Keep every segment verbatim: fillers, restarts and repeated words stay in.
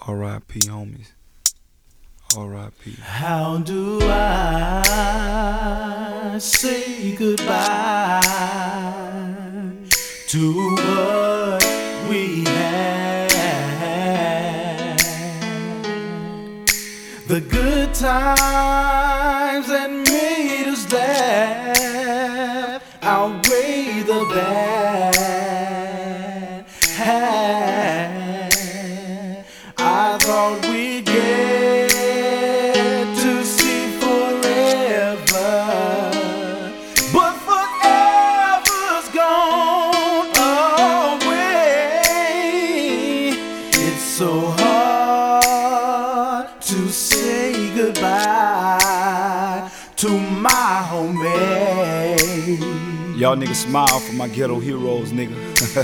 R I P homies. R I P. How do I say goodbye to what we had? The good times that made us laugh outweigh the bad. I thought we'd get to see forever, but forever's gone away. It's so hard to say goodbye to my homie. Y'all niggas smile for my ghetto heroes, nigga.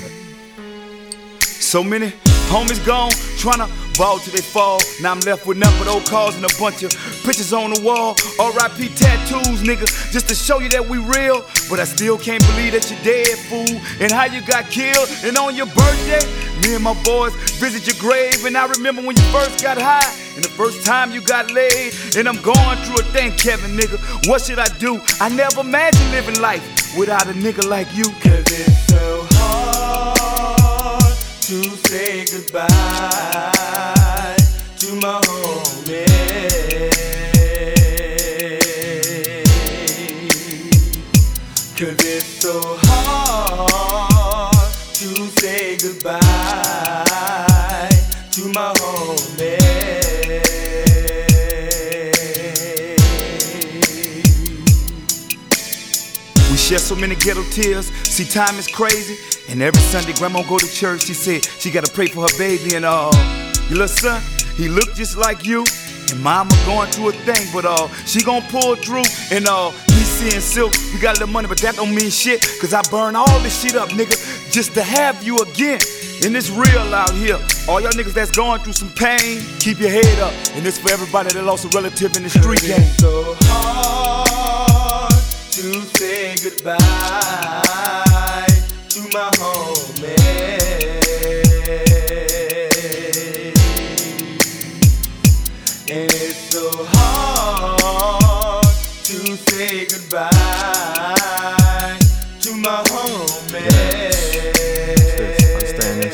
So many homies gone, tryna ball till they fall. Now I'm left with nothing but old calls and a bunch of pictures on the wall. R I P tattoos, nigga, just to show you that we real. But I still can't believe that you're dead, fool, and how you got killed. And on your birthday, me and my boys visit your grave. And I remember when you first got high, and the first time you got laid. And I'm going through a thing, Kevin, nigga, what should I do? I never imagined living life without a nigga like you. Cause it's so hard to say goodbye to my homie. Cause it's so hard to say goodbye to my homie. We share so many ghetto tears, see time is crazy. And every Sunday grandma go to church, she said she gotta pray for her baby. And uh, your little son, he look just like you. And mama going through a thing, but uh, she gon' pull through. And uh, he seeing silk, we got a little money, but that don't mean shit. Cause I burn all this shit up, nigga, just to have you again. And it's real out here. All y'all niggas that's going through some pain, keep your head up. And this for everybody that lost a relative in the street game. It's so hard to say goodbye to my homie. And it's so hard to say goodbye to my homie. Understand this?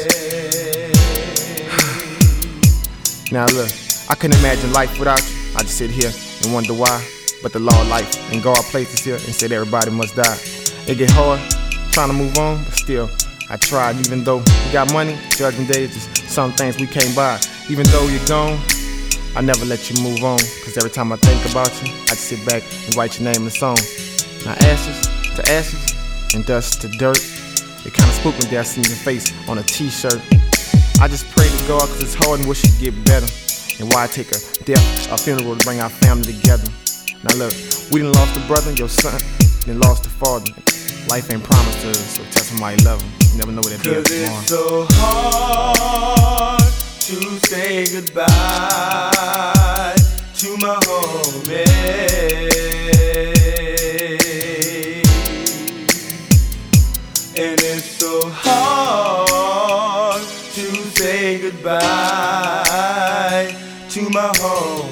Now look, I couldn't imagine life without you. I just sit here and wonder why. But the law of life and God places here and said everybody must die. It get hard trying to move on, but still I tried. Even though we got money, judgment day is just some things we can't buy. Even though you're gone, I never let you move on. Cause every time I think about you, I just sit back and write your name in a song. Now ashes to ashes and dust to dirt. It kinda spooked me that I seen your face on a t-shirt. I just pray to God cause it's hard and wish it'd get better. And why take a death, a funeral to bring our family together. Now look, we done lost a brother, your son, then lost a father. Life ain't promised to us, so tell somebody love him. You never know what that be Cause tomorrow. it's so hard to say goodbye to my homie. And it's so hard to say goodbye to my homie.